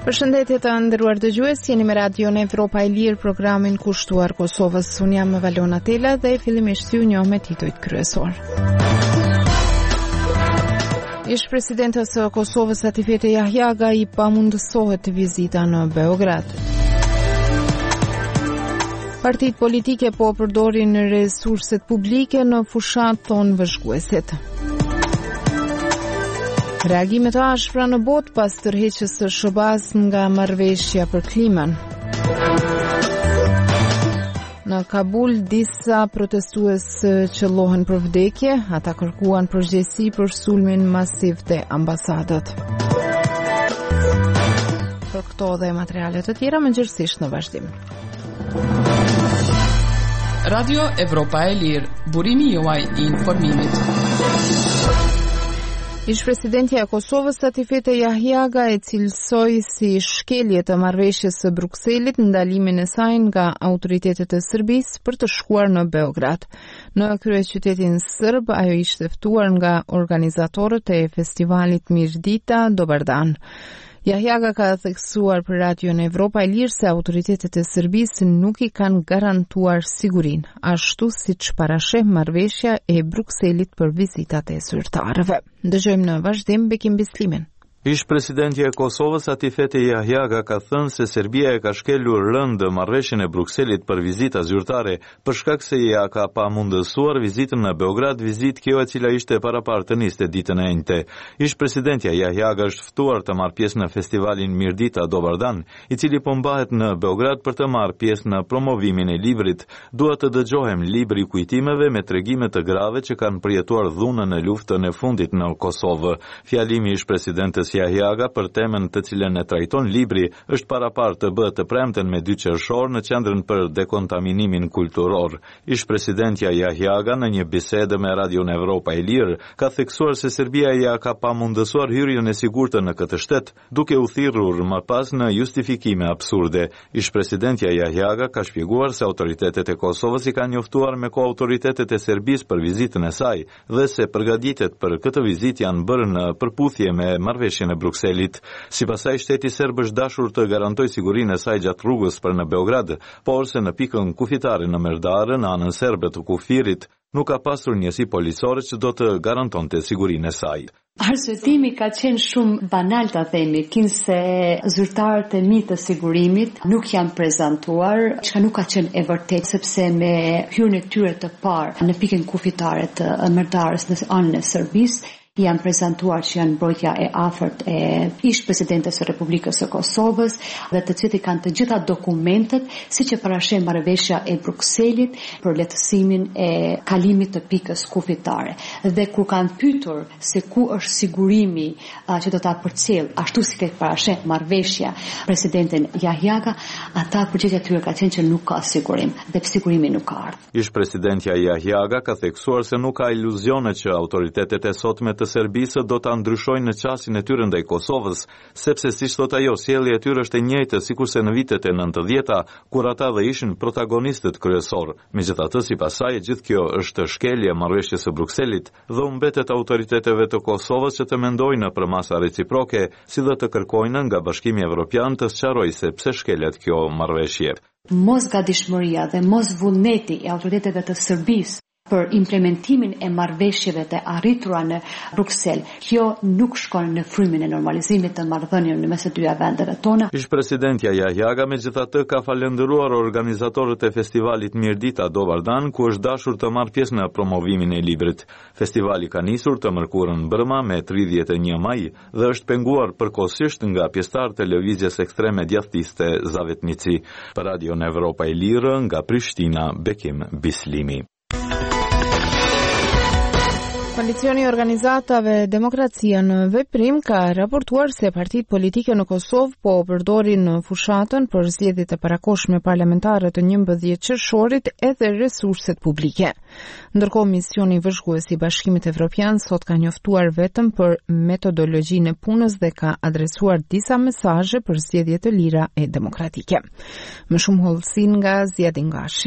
Përshëndetje të nderuar dëgjues, jeni me Radion Evropa e Lirë, programin kushtuar Kosovës. Unë jam Valona Tela dhe fillimisht ju njoh me titujt kryesor. Ish presidenta së Kosovës Atifete Jahjaga i pamundësohet të vizita në Beograd. Partitë politike po përdorin resurset publike në fushat, thonë vëzhguesit. Reagimet e ashpra në botë pas tërheqjes së SHBA-s nga marrëveshja për klimën. Në Kabul, disa protestues qellohen për vdekje, ata kërkuan përgjegjësi për sulmin masiv te ambasadët. Për këto dhe materiale të tjera mëngjesisht në vazhdim. Radio Evropa e Lirë, burimi juaj i informimit. Ish presidentja e Kosovës Atifete Jahjaga e cilësoi si shkelje të marrëveshjes së Brukselit ndalimin e saj nga autoritetet e Serbisë për të shkuar në Beograd. Në kryeqytetin serb ajo ishte ftuar nga organizatorët e festivalit Mirdita Dobar Dan. Jahjaga ka theksuar për Radion Evropa e Lirë se autoritetet e Serbisë nuk i kanë garantuar sigurinë, ashtu siç parasheh marrëveshja e Brukselit për vizitat e zyrtarëve. Dëgjojmë në vazhdim Bekim Bislimin. Ish presidentja e Kosovës Atifete Jahjaga ka thënë se Serbia e ka shkelur rënd marrëveshjen e Brukselit për vizita zyrtare për shkak se ja ka pamundësuar vizitën në Beograd, vizitë kjo e cila ishte paraparë të niste ditën e njëjtë. Ish presidentja Jahjaga është ftuar të marrë pjesë në festivalin Mirdita Dobar Dan, i cili po mbahet në Beograd për të marrë pjesë në promovimin e librit. Dua të dëgjohem libri i kujtimeve me tregime të grave që kanë përjetuar dhunën në luftën e fundit në Kosovë. Fjalimi ish presidentes Jahjaga për temën të cilën e trajton libri është paraparë të bëhet të premten me 2 qershor në qendrën për dekontaminimin kulturor. Ish presidentja Jahjaga në një bisedë me Radion Evropa e Lirë ka theksuar se Serbia ja ka pamundësuar hyrjen e sigurtë në këtë shtet, duke u thirrur më pas në justifikime absurde. Ish presidentja Jahjaga ka shpjeguar se autoritetet e Kosovës i kanë njoftuar me autoritetet e Serbisë për vizitën e saj dhe se përgatitjet për këtë vizitë janë bërë në përputhje me marrëveshjen e Brukselit. Sipas saj, shteti serb është dashur të garantojë sigurinë e saj gjatë rrugës për në Beograd, por se në pikën kufitare në Merdare, në anën serbe të kufirit, nuk ka pasur njësi policore që do të garantonte sigurinë e saj. Arsyetimi ka qenë shumë banal të themi, kinse zyrtarët e mi të sigurimit nuk janë prezantuar, çka nuk ka qenë e vërtet, sepse me hyrjen e tyre të parë në pikën kufitare të Merdarës në anën e Serbisë, janë prezantuar që janë mbrojtja e afërt e ish presidentes së Republikës së Kosovës dhe të cilët kanë të gjitha dokumentet, siç e parasheh marrëveshja e Brukselit për lehtësimin e kalimit të pikës kufitare. Dhe kur kanë pyetur se ku është sigurimi që do ta përcjell, ashtu si ka parasheh marrëveshja presidenten Jahjaga, ata përgjigjja e tyre ka qenë që nuk ka sigurim dhe sigurimi nuk ka ardhur. Ish presidentja Jahjaga ka theksuar se nuk ka iluzione që autoritetet e sotme të Serbisë do ta ndryshojnë në qasjen e tyre ndaj Kosovës, sepse siç thot ajo, sjellja e tyre është e njëjtë sikurse në vitet e 90-ta, kur ata dhe ishin protagonistët kryesor. Megjithatë, sipas saj, gjithë kjo është shkelje e marrëveshjes së Brukselit dhe u mbetet autoriteteve të Kosovës që të mendojnë për masa reciproke, si dhe të kërkojnë nga Bashkimi Evropian të sqarojë se pse shkelet kjo marrëveshje. Mos gatishmëria dhe mos vullneti e autoriteteve të Serbisë për implementimin e marrëveshjeve të arritura në Bruksel, kjo nuk shkon në frymin e normalizimit të marrëdhënieve në mes të dyja vendeve tona. Ish presidentja Jahjaga megjithatë ka falendëruar organizatorët e festivalit Mirdita Dobar Dan, ku është dashur të marrë pjesë në promovimin e librit. Festivali ka nisur të mërkurën brëma me 31 maj dhe është penguar përkohësisht nga pjesëtar të lëvizjes ekstreme djathtiste Zavetnici. Për Radion Evropa e Lirë nga Prishtina, Bekim Bislimi. Koalicioni i organizatave Demokracia në Veprim ka raportuar se partitë politike në Kosovë po përdorin fushatën për zgjedhjet e parakohshme parlamentare të 11 qershorit edhe resurset publike. Ndërkohë, misioni vëzhgues i Bashkimit Evropian sot ka njoftuar vetëm për metodologjinë e punës dhe ka adresuar disa mesazhe për zgjedhje të lira e demokratike. Më shumë hollësi nga Ziadin Gashi.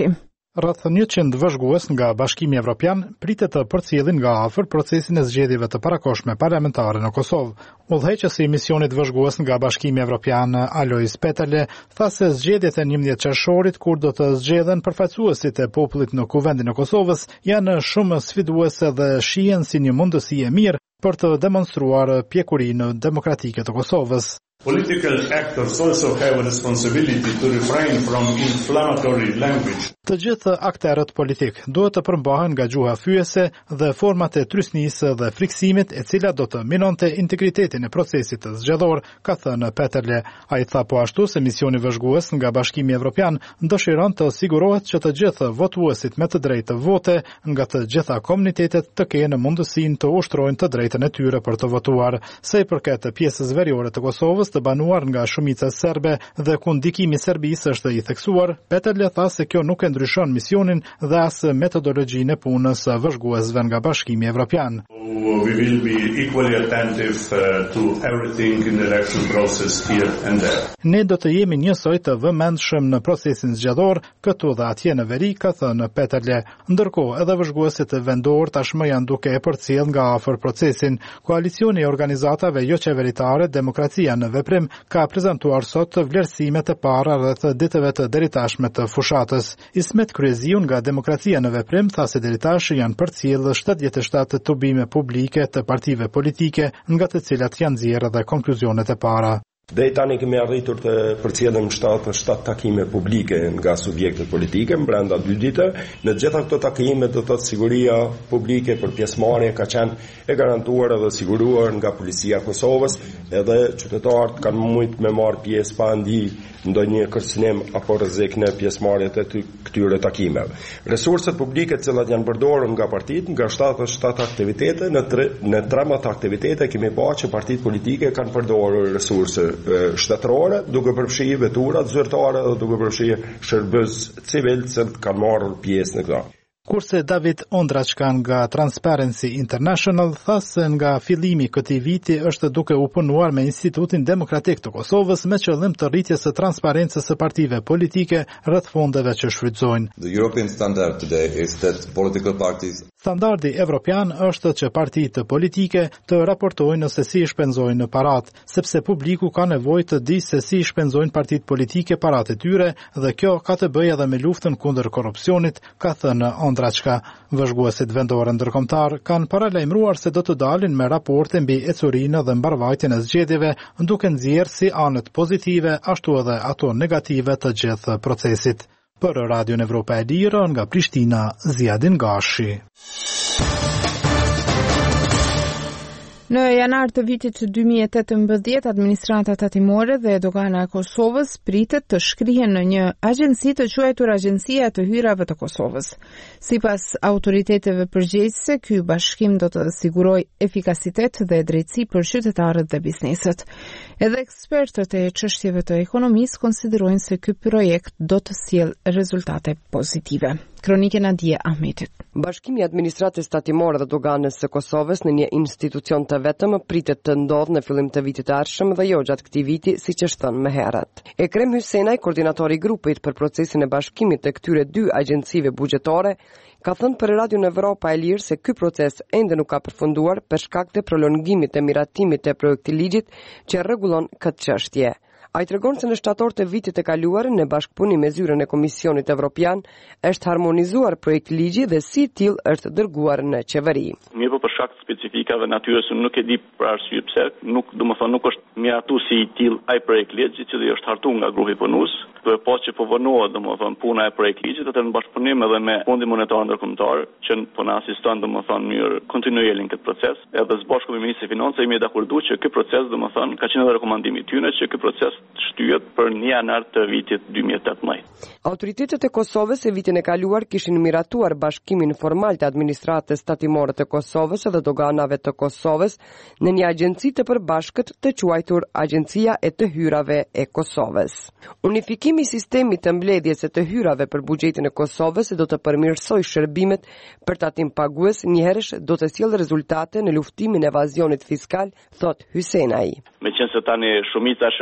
Rreth 100 vëzhgues nga Bashkimi Evropian pritet të përcjellin nga afër procesin e zgjedhjeve të parakohshme parlamentare në Kosovë. Udhëheqësi i misionit vëzhgues nga Bashkimi Evropian Alois Peterle tha se zgjedhjet e 11 qershorit, kur do të zgjedhen përfaqësuesit e popullit në Kuvendin e Kosovës, janë shumë sfiduese dhe shihen si një mundësi e mirë për të demonstruar pjekurinë demokratike të Kosovës. Political actors also have a responsibility to refrain from inflammatory language. Të gjithë aktorët politik duhet të përmbahen nga gjuha fyese dhe format e trysnisë dhe friksimit, e cila do të minonte integritetin e procesit të zgjedhor, ka thënë Peterle. Ai tha po ashtu se misioni vëzhgues nga Bashkimi Evropian dëshiron të sigurohet që të gjithë votuesit me të drejtë të vote nga të gjitha komunitetet të kenë mundësinë të ushtrojnë të drejtën e tyre për të votuar. Sa i përket pjesës veriore të Kosovës, të banuar nga shumica serbe dhe ku ndikimi i Serbisë është i theksuar, Peterle tha se kjo nuk e ndryshon misionin dhe as metodologjinë e punës së vëzhguesve nga Bashkimi Evropian. We will be equally attentive to everything in the election process here and there. Ne do të jemi njësoj të vëmendshëm në procesin zgjedhor, këtu dhe atje në veri, ka thënë Peterle. Ndërkohë, edhe vëzhguesit vendor tashmë janë duke e përcjell nga afër procesin. Koalicioni i organizatave jo qeveritare Demokracia në Veprim ka prezantuar sot vlerësimet e para rreth ditëve të deritashme të fushatës. Ismet Kryeziu nga Demokracia në Veprim tha se deri tash janë përcjell 77 tubime publike të partive politike, nga të cilat janë nxjerrë dhe konkluzionet e para. Deri tani kemi arritur të përcjellim 7 takime publike nga subjektet politike brenda 2 ditë. Në të gjitha këto takime do të thotë siguria publike për pjesëmarrje ka qenë e garantuar dhe siguruar nga policia e Kosovës, edhe qytetarët kanë mujtë me marrë pjesë pa ndonjë kërcënim apo rrezik në pjesëmarrjet e këtyre takimeve. Resurset publike të cilat janë përdorur nga partitë, nga 77 aktivitete, në 13 aktivitete kemi parë që partitë politike kanë përdorur resurse shtetërore, duke përfshirë veturat zyrtare dhe duke përfshirë shërbës civil që kanë marrë pjesë në këto. Kurse David Ondraçka nga Transparency International tha se nga fillimi këtij viti është duke u punuar me Institutin Demokratik të Kosovës me qëllim të rritjes së transparencës së partive politike rreth fondeve që shfrytëzojnë. The European standard today is that political parties Standardi evropian është që partitë politike të raportojnë nëse si shpenzojnë parat, sepse publiku ka nevojë të di se si shpenzojnë partitë politike paratë e tyre dhe kjo ka të bëjë edhe me luftën kundër korrupsionit, ka thënë Ondraçka. Vëzhguesit vendor ndërkombëtar kanë paralajmëruar se do të dalin me raporte mbi ecurinë dhe mbarvajtjen e zgjedhjeve, duke nxjerrë si anët pozitive ashtu edhe ato negative të gjithë procesit. Për Radion Evropa e Lirë nga Prishtina, Ziadin Gashi. Në janar të vitit 2018, administrata tatimore dhe dogana e Kosovës pritet të shkrihen në një agjenci të quajtur Agjencia e të Hyrave të Kosovës. Sipas autoriteteve përgjegjëse, ky bashkim do të sigurojë efikasitet dhe drejtësi për qytetarët dhe bizneset. Edhe ekspertët e çështjeve të ekonomisë konsiderojnë se ky projekt do të sjellë rezultate pozitive. Kronikën Adie Ahmetit. Bashkimi i administratës tatimore dhe doganës së Kosovës në një institucion të vetëm pritet të ndodhë në fillim të vitit të ardhshëm dhe jo gjatë këtij viti, siç është thënë më herët. Ekrem Hysenaj, koordinatori i grupit për procesin e bashkimit të këtyre dy agjencive buxhetore, ka thënë për Radio Evropa e Lirë se ky proces ende nuk ka përfunduar për shkak të prolongimit të miratimit të projektiligjit që rregullon këtë çështje. Ai tregon se në shtator të vitit të kaluar, në bashkëpunim me zyrën e Komisionit Evropian, është harmonizuar projektligji dhe si i tillë është dërguar në qeveri. Mirë, për shkak të specifikave natyrës nuk e di për arsye pse, nuk është miratuar si i tillë ai projektligj, i cili është hartuar nga grupi punues, për pas që po vënohet puna e projektligjit, atë në bashkëpunim edhe me Fondin Monetar Ndërkombëtar, që po na asiston mënyrë kontinuele në këtë proces, edhe së bashku me Ministrin e Financave jemi dakorduar që ky proces ka qenë edhe rekomandimi i tyre që ky proces shtyhet për 1 janar të vitit 2018. Autoritetet e Kosovës e vitin e kaluar kishin miratuar bashkimin formal të administratës tatimore të Kosovës dhe doganave të Kosovës në një agjenci të përbashkët të quajtur Agjencia e të Hyrave e Kosovës. Unifikimi i sistemit të mbledhjes së të hyrave për buxhetin e Kosovës do të përmirësojë shërbimet për tatim pagues, njëherësh do të sjellë rezultate në luftimin e evazionit fiskal, thot Hysenaj. Meqense tani shumica e shërbimeve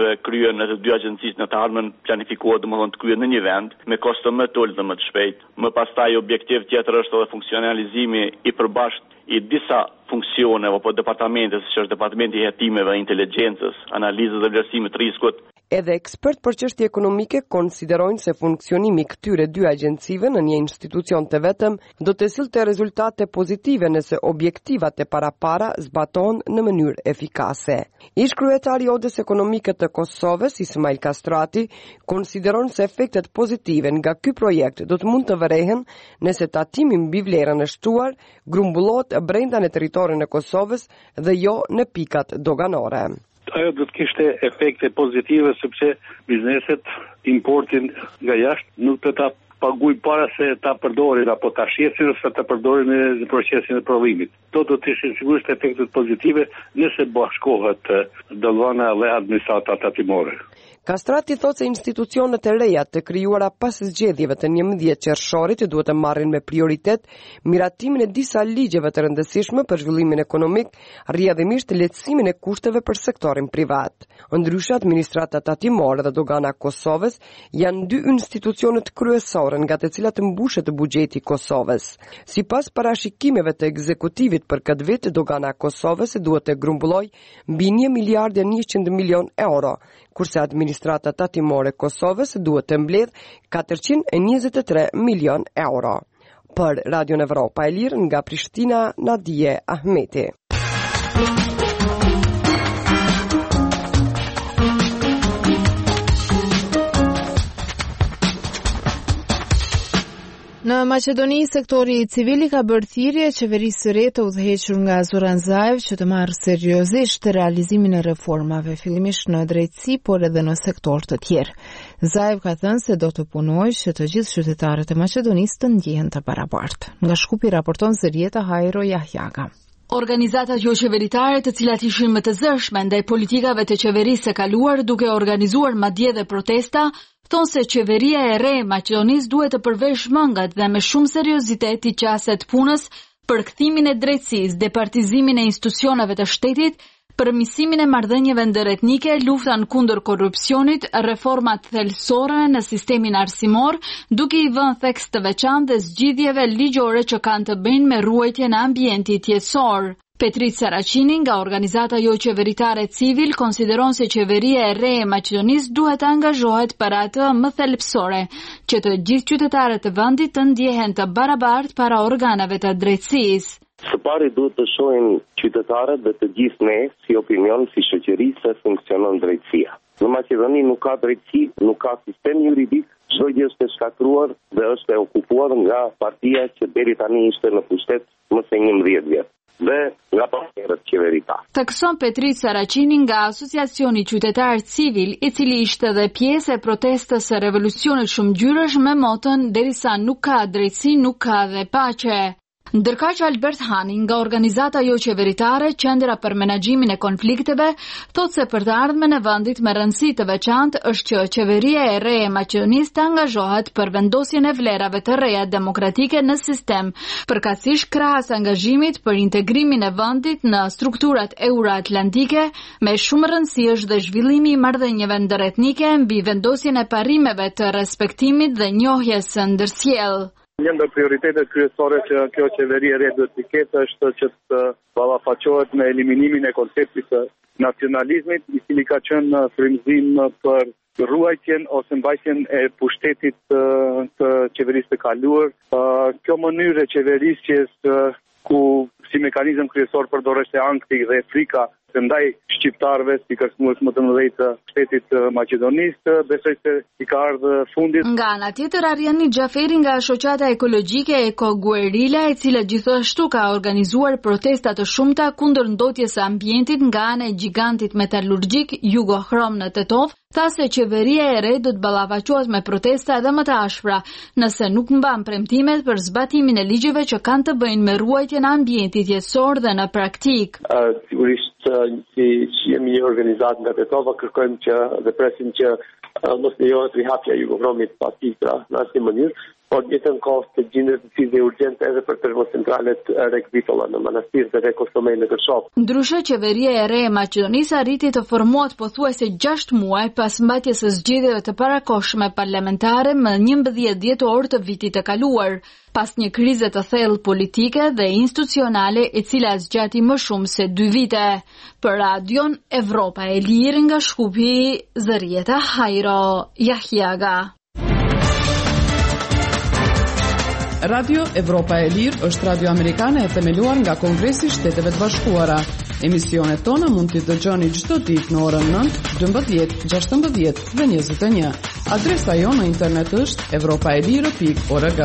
kryen në të dy agjencisë në të ardhmen planifikuar domethënë të kryen në një vend me kosto më të ulët dhe më të shpejt. Më pastaj objektiv tjetër është edhe funksionalizimi i përbashkët i disa funksione apo departamente, siç është departamenti i hetimeve, inteligjencës, analizës dhe vlerësimit të riskut. Edhe ekspert për çështje ekonomike konsiderojnë se funksionimi i këtyre dy agjencive në një institucion të vetëm do të sillte rezultate pozitive nëse objektivat e parapara zbatohen në mënyrë efikase. Ish kryetari i Odës Ekonomike të Kosovës, Ismail Kastrati, konsideron se efektet pozitive nga ky projekt do të mund të vërehen nëse tatimi mbi vlerën e shtuar grumbullohet brenda në territorin e Kosovës dhe jo në pikat doganore. Ajo do të kishte efekte pozitive sepse bizneset importin nga jashtë nuk do ta paguajnë para se ta përdorin apo ta shjesin ose ta përdorin në procesin e prodhimit. Do të ishin sigurisht efekte pozitive nëse bashkohet dallvana dhe administrata tatimore. Kastrati thotë se institucionet e reja të krijuara pas zgjedhjeve të 11 qershorit duhet të marrin me prioritet miratimin e disa ligjeve të rëndësishme për zhvillimin ekonomik, rrjedhimisht lehtësimin e kushteve për sektorin privat. Ndryshe, administrata tatimore dhe dogana e Kosovës janë dy institucionet kryesore nga të cilat mbushet buxheti i Kosovës. Sipas parashikimeve të ekzekutivit për këtë vit, dogana e Kosovës duhet të grumbullojë mbi 1 miliard e 100 milion euro, kurse administrata tatimore e Kosovës duhet të mbledh 423 milion euro. Për Radio Evropa e Lirë nga Prishtina, Nadije Ahmeti. Në Maqedoni, sektori civil ka bërë thirrje qeverisë së re të udhëhequr nga Zoran Zaev që të marrë seriozisht realizimin e reformave, fillimisht në drejtësi, por edhe në sektor të tjerë. Zaev ka thënë se do të punojë që të gjithë qytetarët e Maqedonisë të ndihen të barabartë. Nga Shkupi raporton Zërieta Hajro Jahjaga. Organizatat jo qeveritare të cilat ishin më të zërshme ndaj politikave të qeverisë së kaluar duke organizuar madje dhe protesta, thonë se qeveria e re e Maqedonisë duhet të përvesh mëngat dhe me shumë seriozitet i qaset punës për kthimin e drejtësisë, departizimin e institucioneve të shtetit, përmirësimin e marrëdhënieve ndëretnike, luftan kundër korrupsionit, reformat thelësore në sistemin arsimor, duke i vënë theks të veçantë dhe zgjidhjeve ligjore që kanë të bëjnë me ruajtjen e ambientit jetësor. Petrit Saracini nga organizata jo qeveritare civil konsideron se qeveria e re e Maqedonisë duhet të angazhohet për atë më thelbësore, që të gjithë qytetarët e vendit të ndjehen të barabartë para organeve të drejtësisë. Së pari duhet të shohin qytetarët dhe të gjithë ne si opinion si shoqëri se funksionon drejtësia. Në Maqedoni nuk ka drejtësi, nuk ka sistem juridik, çdo gjë është e shkatruar dhe është e okupuar nga partia që deri tani ishte në pushtet më se 11 vjet. Dhe nga partnerët qeveritar. Thekson Petrit Saracini nga Asociacioni Qytetar Civil, i cili ishte dhe pjesë e protestës së revolucionit shumëgjyrësh me motën derisa nuk ka drejtësi, nuk ka dhe paqe. Ndërkaq Albert Hani nga organizata jo qeveritare Qendra për Menaxhimin e Konflikteve thotë se për të ardhmen e vendit me rëndësi të veçantë është që qeveria e re e Maqedonisë të angazhohet për vendosjen e vlerave të reja demokratike në sistem, përkatësisht krahas angazhimit për integrimin e vendit në strukturat euroatlantike, me shumë rëndësi është dhe zhvillimi i marrëdhënieve ndëretnike mbi vendosjen e parimeve të respektimit dhe njohjes së ndërsjellë. Një nga prioritetet kryesore që kjo qeveri e re duhet të ketë është që të ballafaqohet me eliminimin e konceptit të nacionalizmit, i cili ka qenë frymëzim për ruajtjen ose mbajtjen e pushtetit të qeverisë të kaluar. Kjo mënyrë e qeverisjes ku si mekanizëm kryesor përdoret ankthi dhe frika ndaj shqiptarëve si kërcënues më të mëdhej të shtetit të Maqedonisë, besoj se i ka ardhur fundi. Nga ana tjetër, Ariani Xhaferi nga shoqata ekologjike Eko Guerilla, e cila gjithashtu ka organizuar protesta të shumta kundër ndotjes së ambientit nga ana e gigantit metalurgjik Jugochrom në Tetov, tha se qeveria e re do të ballafaqohet me protesta edhe më të ashpra nëse nuk mban premtimet për zbatimin e ligjeve që kanë të bëjnë me ruajtjen e ambientit jetësor dhe në praktik. Sigurisht si jemi një organizatë nga Tetova, kërkojmë që dhe presim që mos lejohet rihapja e Jugovromit pas titra në asnjë mënyrë, por jetën kohë të gjendet decizje urgjente edhe për termocentralet Rek Vitolla në Manastir dhe Rek Kostomej në Kërshop. Ndryshe, qeveria e re e Maqedonisë arriti të formohet pothuajse 6 muaj pas mbajtjes së zgjedhjeve të parakohshme parlamentare më 11 dhjetor të vitit të kaluar, pas një krize të thellë politike dhe institucionale e cila zgjati më shumë se 2 vite. Për Radion Evropa e Lirë nga Shkupi, Zërieta Hajro Jahjaga. Radio Evropa e Lirë është radio amerikane e themeluar nga Kongresi i Shteteve të Bashkuara. Emisionet tona mund t'i dëgjoni çdo ditë në orën 9, 12, 16 dhe 21. Adresa jonë në internet është europaelire.org.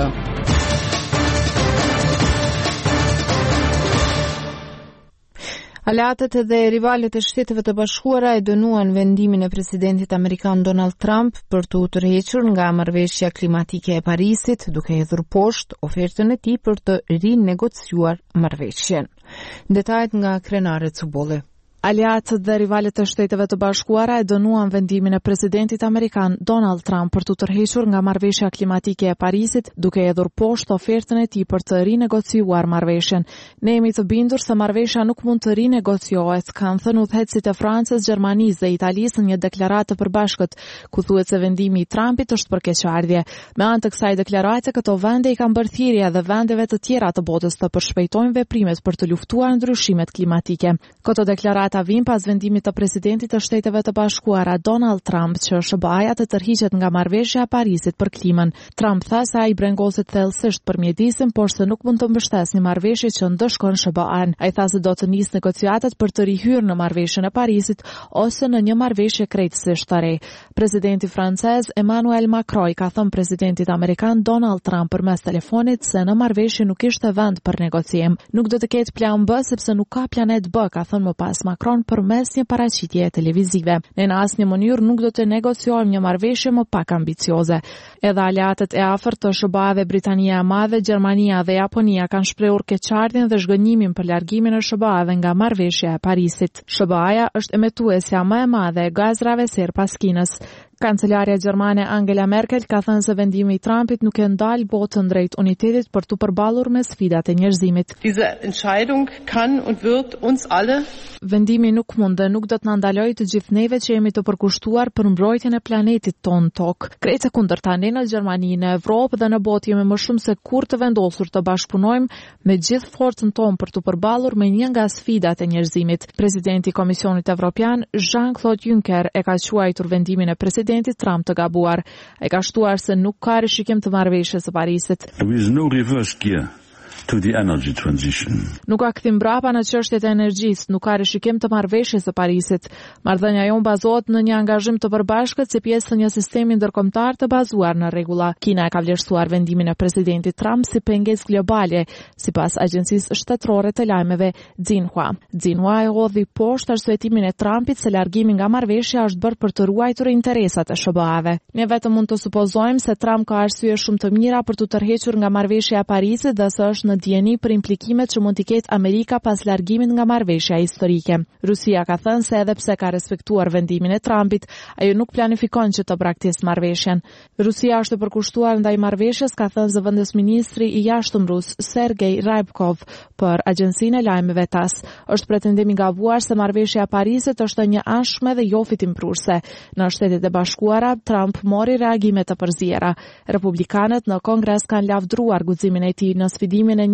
Aleatët dhe rivalet e Shteteve të Bashkuara e dënuan vendimin e presidentit amerikan Donald Trump për të tërhequr nga marrëveshja klimatike e Parisit, duke hedhur poshtë ofertën e tij për të rinegociuar marrëveshjen. Detajet nga Krenare Cubolli. Aleatët dhe rivalet e Shteteve të Bashkuara e dënuan vendimin e presidentit amerikan Donald Trump për të tërhequr nga marrëveshja klimatike e Parisit, duke hedhur poshtë ofertën e tij për të rinegociuar marrëveshjen. Ne jemi të bindur se marrëveshja nuk mund të rinegociohet, kanë thënë udhëheqësit e Francës, Gjermanisë dhe Italisë në një deklaratë të përbashkët, ku thuhet se vendimi i Trumpit është për keqardhje. Me anë të kësaj deklarate, këto vende i kanë bërë thirrje edhe vendeve të tjera të botës të përshpejtojnë veprimet për të luftuar ndryshimet klimatike. Këto deklarate vijnë pas vendimit të presidentit të Shteteve të Bashkuara Donald Trump që SBA-ja të tërhiqet nga marrëveshja e Parisit për klimën. Trump tha se ai brengoset thellësisht për mjedisin, por se nuk mund të mbështesë një marrëveshje që ndëshkon SBA-n. Ai tha se do të nisë negociatat për të rihyrë në marrëveshjen e Parisit ose në një marrëveshje krejtësisht të re. Presidenti francez Emmanuel Macron ka thënë presidentit amerikan Donald Trump përmes telefonit se në marrëveshje nuk ishte vend për negocim. Nuk do të ketë plan B sepse nuk ka planet B, ka thënë më pas Macron përmes një paraqitje televizive. Ne në asnjë mënyrë nuk do të negociojmë një marrëveshje më pak ambicioze. Edhe aleatët e afërt të SBA-ve Britania e Madhe, Gjermania dhe Japonia kanë shprehur keqardhjen dhe zhgënjimin për largimin e SBA-ve nga marrëveshja e Parisit. SBA-ja është emetuesja më e madhe e gazrave ser pas Kinës. Kancelarja gjermane Angela Merkel ka thënë se vendimi i Trumpit nuk e ndal botën drejt unitetit për të përballur me sfidat e njerëzimit. Diese Entscheidung kann und wird uns alle Vendimi nuk mund dhe nuk do të na ndalojë të gjithë neve që jemi të përkushtuar për mbrojtjen e planetit ton tokë. Krejt e kundërta, ne në Gjermani, në Evropë dhe në botë jemi më shumë se kur të vendosur të bashkëpunojmë me gjithë forcën tonë për të përballur me një nga sfidat e njerëzimit. Presidenti i Komisionit Evropian, Jean-Claude Juncker, e ka quajtur vendimin e presidentit Trump të gabuar. Ai ka shtuar se nuk ka rishikim të marrëveshjes së Parisit. There is no reverse gear to the energy transition. Nuk ka kthim brapa në çështjet e energjisë, nuk ka rishikim të marrëveshjes së Parisit. Marrëdhënia jonë bazohet në një angazhim të përbashkët si pjesë të një sistemi ndërkombëtar të bazuar në rregulla. Kina e ka vlerësuar vendimin e presidentit Trump si pengesë globale, sipas agjencisë shtetërore të lajmeve Xinhua. Xinhua e hodhi poshtë arsyetimin e Trumpit se largimi nga marrëveshja është bërë për të ruajtur interesat e SBA-ve. Ne vetëm mund të supozojmë se Trump ka arsye shumë të mira për të tërhequr nga marrëveshja e Parisit dhe se është në dieni për implikimet që mund t'i ketë Amerika pas largimit nga marrëveshja historike. Rusia ka thënë se edhe pse ka respektuar vendimin e Trumpit, ajo nuk planifikon që të braktisë marrëveshjen. Rusia është e përkushtuar ndaj marrëveshjes, ka thënë zëvendës ministri i jashtëm rus Sergej Rybkov për agjencinë e lajmeve TASS. Është pretendim i gabuar se marrëveshja e Parisit është një anshme dhe jo fitimprurse. Në Shtetet e Bashkuara, Trump mori reagime të përziera. Republikanët në Kongres kanë lavdruar guximin e tij në sfidimin e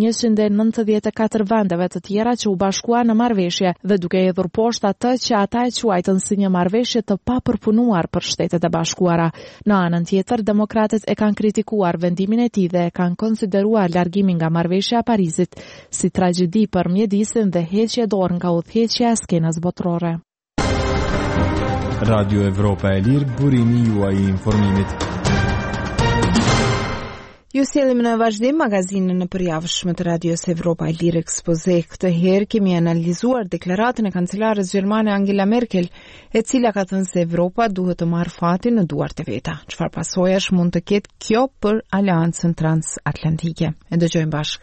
194 vendeve të tjera që u bashkuan në marrëveshje dhe duke hedhur poshtë atë që ata e quajtën si një marrëveshje të papërpunuar për Shtetet e Bashkuara. Në anën tjetër, demokratët e kanë kritikuar vendimin e tij dhe e kanë konsideruar largimin nga marrëveshja e Parisit si tragjedi për mjedisin dhe heqje dorë nga udhëheqja e skenës botërore. Radio Evropa e Lirë, burimi juaj i informimit. Ju sjellim në vazhdim magazinën e përjavshme të Radios Evropa e Lirë Ekspoze. Këtë herë kemi analizuar deklaratën e kancelares gjermane Angela Merkel, e cila ka thënë se Evropa duhet të marrë fatin në duart e veta. Çfarë pasojash mund të ketë kjo për aleancën transatlantike? E dëgjojmë bashkë.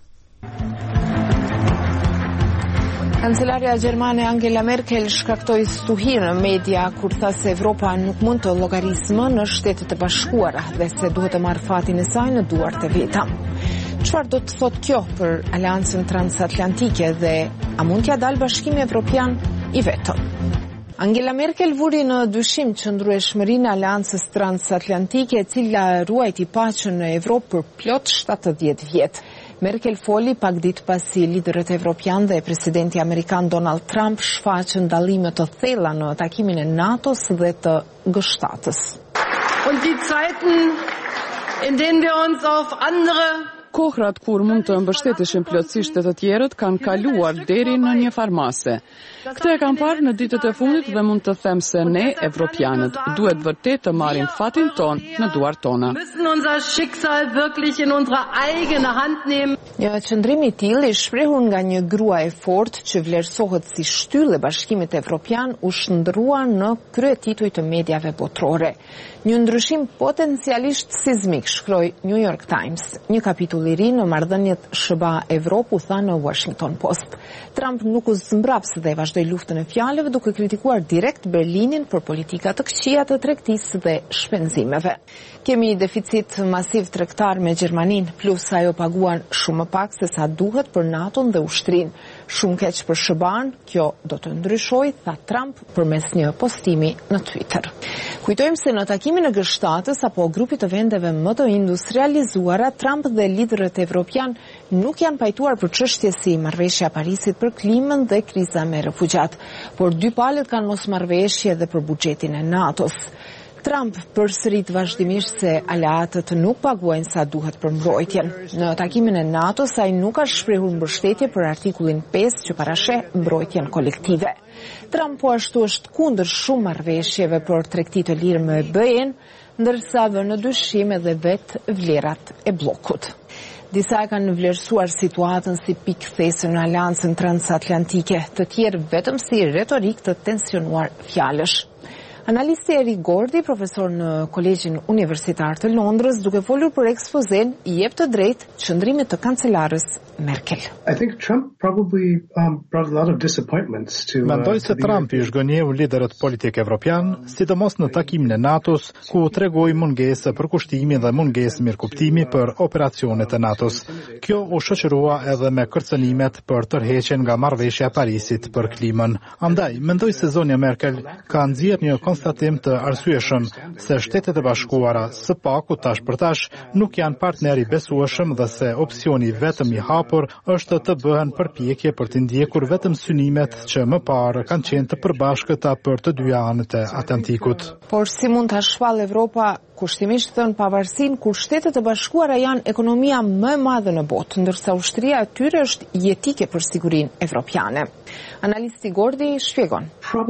Kancelarja gjermane Angela Merkel shkaktoi stuhi në media kur tha se Evropa nuk mund të llogarisë më në Shtetet e Bashkuara dhe se duhet të marrë fatin e saj në duart e veta. Çfarë do të thotë kjo për aleancën transatlantike dhe a mund t'ja dalë Bashkimi Evropian i vetëm? Angela Merkel vuri në dyshim qëndrueshmërinë e aleancës transatlantike, e cila ruajti paqen në Evropë për plot 70 vjet. Merkel foli pak ditë pasi liderët evropian dhe presidenti amerikan Donald Trump shfaqën dallime të thella në takimin e NATO-s dhe të G7-s. Und die Zeiten, in denen wir uns auf andere Kohrat kur mund të mbështeteshin plotësisht të tjerët kanë kaluar deri në një farmase. Këtë e kam parë në ditët e fundit dhe mund të them se ne, evropianët, duhet vërtet të marrim fatin ton në duart tona. Një qëndrim i tillë i shprehur nga një grua e fortë që vlerësohet si shtyllë e Bashkimit Evropian u shndrua në kryetituj të mediave botërore. Një ndryshim potencialisht sismik, shkroi New York Times. Një kapitull i ri në marrëdhëniet SBA-Evropë, u tha në Washington Post. Trump nuk u zmbraps dhe vazhdoi luftën e fjalëve duke kritikuar direkt Berlinin për politika të këqija të tregtisë dhe shpenzimeve. Kemi deficit masiv tregtar me Gjermaninë, plus ajo paguan shumë më pak se sa duhet për NATO-n dhe ushtrinë. Shumë keq për SBA-n, kjo do të ndryshojë, tha Trump përmes një postimi në Twitter. Kujtojmë se në takimin e G7-s apo grupit të vendeve më të industrializuara, Trump dhe liderët evropian nuk janë pajtuar për çështje si marrëveshja e Parisit për klimën dhe kriza me refugjat, por dy palët kanë mosmarrëveshje edhe për buxhetin e NATO-s. Trump përsërit vazhdimisht se aleatët nuk paguajnë sa duhet për mbrojtjen. Në takimin e NATO-s ai nuk ka shprehur mbështetje për artikullin 5 që parasheh mbrojtjen kolektive. Trump po ashtu është kundër shumë marrëveshjeve për tregti të lirë me BE-n, ndërsa vë në dyshim edhe vetë vlerat e bllokut. Disa e kanë vlerësuar situatën si pikëthesë në aleancën transatlantike, të tjerë vetëm si retorik të tensionuar fjalësh. Analisti Eric Gordy, profesor në Kolegjin Universitar të Londrës, duke folur për ekspozen, i jep të drejtë qëndrimit të kancelarës Merkel. Mendoj se Trump i zhgënjeu liderët politik evropian, sidomos në takimin e NATO-s, ku tregoi mungesë për kushtimin dhe mungesë mirëkuptimi për operacionet e NATO-s. Kjo u shoqërua edhe me kërcënimet për tërheqjen nga marrëveshja e Parisit për klimën. Andaj, mendoj se zonja Merkel ka nxjerrë një konstatim të arsyeshëm se Shtetet e Bashkuara së paku tash për tash nuk janë partneri besueshëm dhe se opsioni vetëm i hapur është të bëhen përpjekje për të ndjekur vetëm synimet që më parë kanë qenë të përbashkëta për të dy anët e Atlantikut. Por si mund ta shpallë Evropa kushtimisht thënë pavarësinë kur Shtetet e Bashkuara janë ekonomia më e madhe në botë, ndërsa ushtria e tyre është jetike për sigurinë evropiane. Analisti Gordi shpjegon.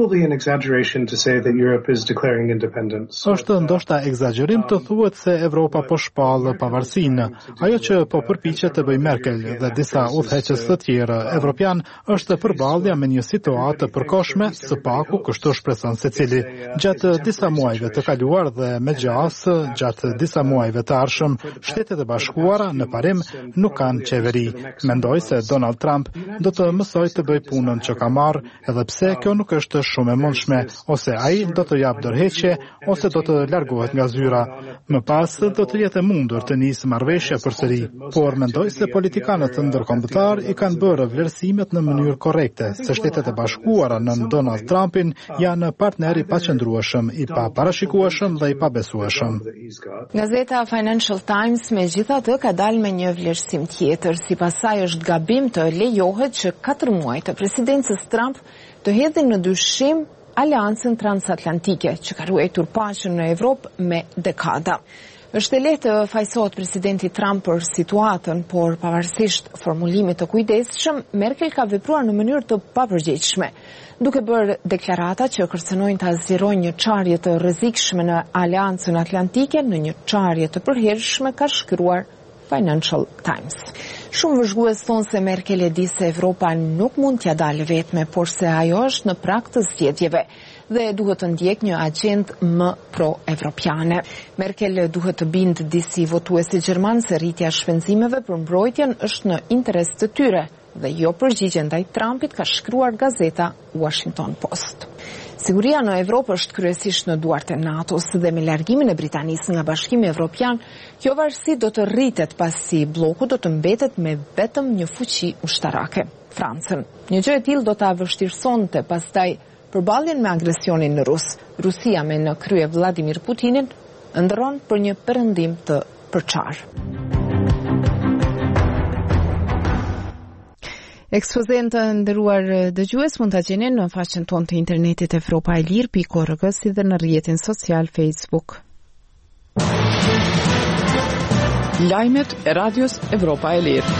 Është ndoshta egzagerim të thuhet se Evropa po shpallë pavarësinë. Ajo që po përpiqet të bëjë Merkel dhe disa udhëheqës të tjerë evropian është përballja me një situatë të përkohshme, së paku kështu shpreson secili. Gjatë disa muajve të kaluar dhe megjithëse gjatë disa muajve të ardhshëm, Shtetet e Bashkuara në parim nuk kanë qeveri. Mendoj se Donald Trump do të mësoj të bëj punën që ka marrë, edhe pse kjo nuk është shumë e mundshme, ose ai do të jap dorëheqje ose do të largohet nga zyra. Më pas do të jetë e mundur të nisë marrëveshje përsëri, por mendoj se politikanët ndërkombëtar i kanë bërë vlerësimet në mënyrë korrekte, se Shtetet e Bashkuara nën Donald Trumpin janë partner i paqëndrueshëm, i paparashikueshëm dhe i pabesueshëm. Gazeta Financial Times megjithatë ka dalë me një vlerësim tjetër, sipas saj është gabim të lejohet që 4 muaj të presidencës Trump të hedhin në dyshim aleancën transatlantike që ka ruajtur paqen në Evropë me dekada. Është e lehtë të fajsohet presidenti Trump për situatën, por pavarësisht formulimit të kujdesshëm, Merkel ka vepruar në mënyrë të papërgjegjshme, duke bërë deklarata që kërcënojnë ta zgjerojnë një çarje të rrezikshme në aleancën atlantike në një çarje të përhershme, ka shkruar Financial Times. Shumë vëzhgues thonë se Merkel e di se Evropa nuk mund t'ja dalë vetme, por se ajo është në prag të zgjedhjeve dhe duhet të ndjek një agjendë më pro-evropiane. Merkel duhet të bindë disi votuesi gjerman se rritja shpenzimeve për mbrojtjen është në interes të tyre dhe jo përgjigje ndaj Trumpit, ka shkruar gazeta Washington Post. Siguria në Evropë është kryesisht në duart e NATO-s dhe me largimin e Britanisë nga Bashkimi Evropian, kjo varësi do të rritet pasi bloku do të mbetet me vetëm një fuqi ushtarake, Francën. Një gjë e tillë do ta vështirësonte pastaj përballjen me agresionin në Rus. Rusia me në krye Vladimir Putinin ndërron për një perëndim të përçarë. Ekspozen të nderuar dëgjues mund ta gjeni në faqen tonë të internetit evropaelir.org si dhe në rrjetin social Facebook. Lajmet e radios Evropa e Lirë.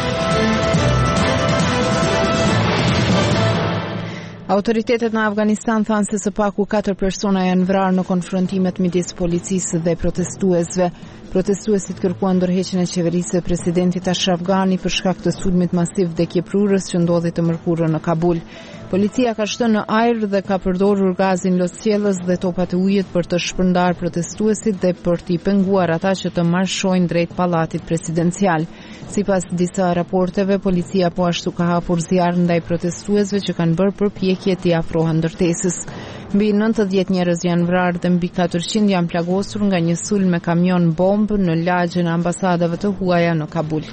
Autoritetet në Afganistan thanë se së paku 4 persona janë vrarë në konfrontimet midis policisë dhe protestuesve. Protestuesit kërkuan ndërheqjen e qeverisë së presidentit Ashraf Ghani për shkak të sulmit masiv dekjeprurës që ndodhi të mërkurën në Kabul. Policia ka shënë në ajër dhe ka përdorur gazin losqellës dhe topa të ujit për të shpërndar protestuesit dhe për t'i penguar ata që të marshojnë drejt pallatit presidencial. Sipas disa raporteve, policia po ashtu ka hapur zjarr ndaj protestuesve që kanë bërë përpjekje t'i afrohen ndërtesës. Mbi 90 njerëz janë vrarë dhe mbi 400 janë plagosur nga një sulm me kamion bombë në lagjen e ambasadave të huaja në Kabul.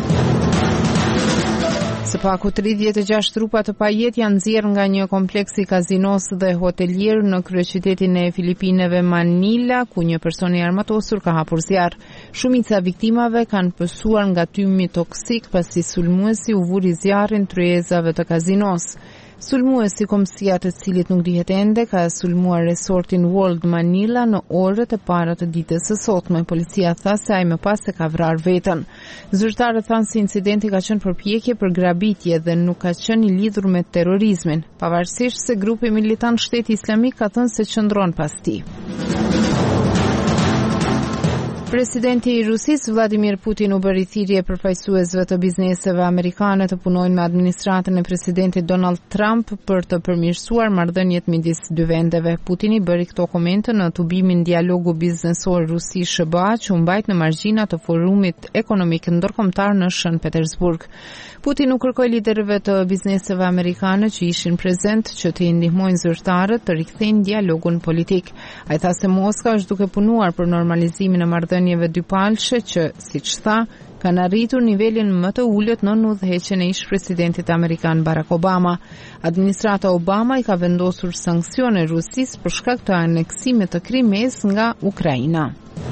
Së paku 36 trupa të pajet janë nxjerrë nga një kompleks i kazinos dhe hotelier në kryeqytetin e Filipineve Manila, ku një person i armatosur ka hapur zjarr. Shumica viktimave kanë pësuar nga tymi toksik pasi sulmuesi u vuri zjarrin tryezave të kazinos. Sulmuesi, komësia të cilit nuk dihet ende, ka sulmuar resortin World Manila në orët e para të ditës së sotme. Policia tha se ai më pas se ka vrarë veten. Zyrtarët thanë se incidenti ka qenë përpjekje për grabitje dhe nuk ka qenë i lidhur me terrorizmin, pavarësisht se grupi militant Shteti Islamik ka thënë se qëndron pas tij. Presidenti i Rusisë Vladimir Putin u bëri thirrje përfaqësuesve të bizneseve amerikane të punojnë me administratën e presidentit Donald Trump për të përmirësuar marrëdhëniet midis dy vendeve. Putin i bëri këto komente në tubimin dialogu biznesor Rusi-SBA që u mbajt në margjina të forumit ekonomik ndërkombëtar në Shën Petersburg. Putin u kërkoi liderëve të bizneseve amerikane që ishin prezent që të ndihmojnë zyrtarët të rikthejnë dialogun politik. Ai tha se Moska është duke punuar për normalizimin e marrëdhënieve dypalëshe që, siç tha, kanë arritur nivelin më të ulët në udhëheqjen e ish-presidentit amerikan Barack Obama. Administrata Obama i ka vendosur sanksione Rusisë për shkak të aneksimit të Krimes nga Ukraina.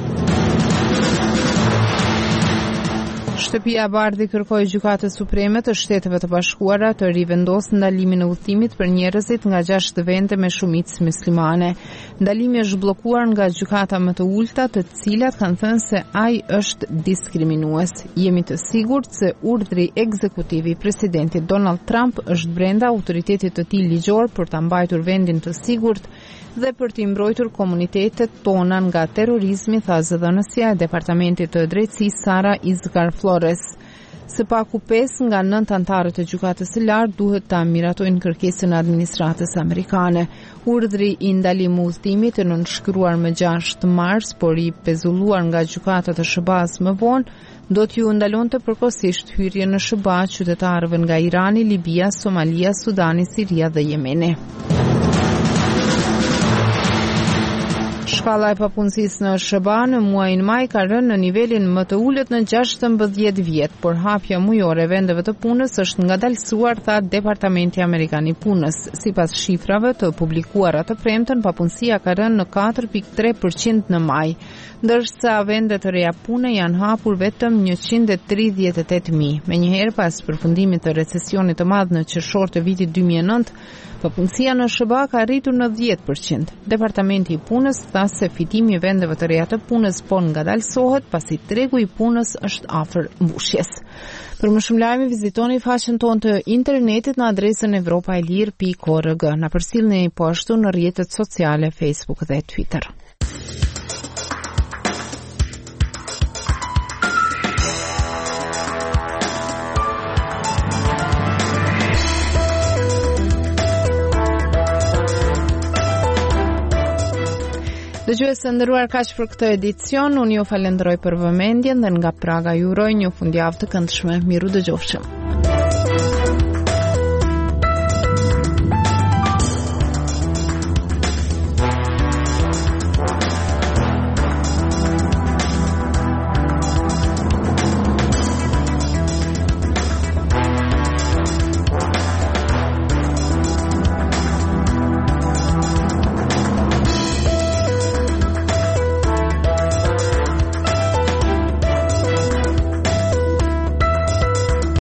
Shtëpia e Bardhi kërkoi Gjykatës Supreme të Shteteve të Bashkuara të rivendosë ndalimin e udhëtimit për njerëzit nga 6 vende me shumicë muslimane. Ndalimi është bllokuar nga gjykata më të ulta, të cilat kanë thënë se ai është diskriminues. Jemi të sigurt se urdhri ekzekutiv i presidentit Donald Trump është brenda autoritetit të tij ligjor për ta mbajtur vendin të sigurt dhe për t'i mbrojtur komunitetet tona nga terrorizmi, tha zëdhënësja e Departamentit të Drejtësisë Sara Izgar Flores. Së paku 5 nga 9 antarët e gjykatës së lartë duhet ta miratojnë kërkesën e administratës amerikane. Urdhri i ndalimit udhëtimit e nënshkruar më 6 mars, por i pezulluar nga gjykata të SBA-s më vonë, do t'ju ndalonte përkohësisht hyrjen në SBA qytetarëve nga Irani, Libia, Somalia, Sudani, Siria dhe Jemeni. Shkalla e papunësisë në SBA në muajin maj ka rënë në nivelin më të ulët në 16 vjet, por hapja mujore e vendeve të punës është ngadalësuar, tha Departamenti Amerikan i Punës. Sipas shifrave të publikuara të premten, papunësia ka rënë në 4.3% në maj, ndërsa vendet të reja pune janë hapur vetëm 138.000. Menjëherë pas përfundimit të recesionit të madh në qershor të vitit 2009, papunësia në SBA ka arritur në 10%. Departamenti i Punës tha se fitimi i vendeve të reja të punës po ngadalësohet pasi tregu i punës është afër mbushjes. Për më shumë lajme vizitoni faqen tonë të internetit në adresën evropaelir.org. Na përcjellni po ashtu në rrjetet sociale Facebook dhe Twitter. Dëgjues të nderuar, kaq për këtë edicion. Unë ju falenderoj për vëmendjen dhe nga Praga ju uroj një fundjavë të këndshme. Miru dëgjofshëm.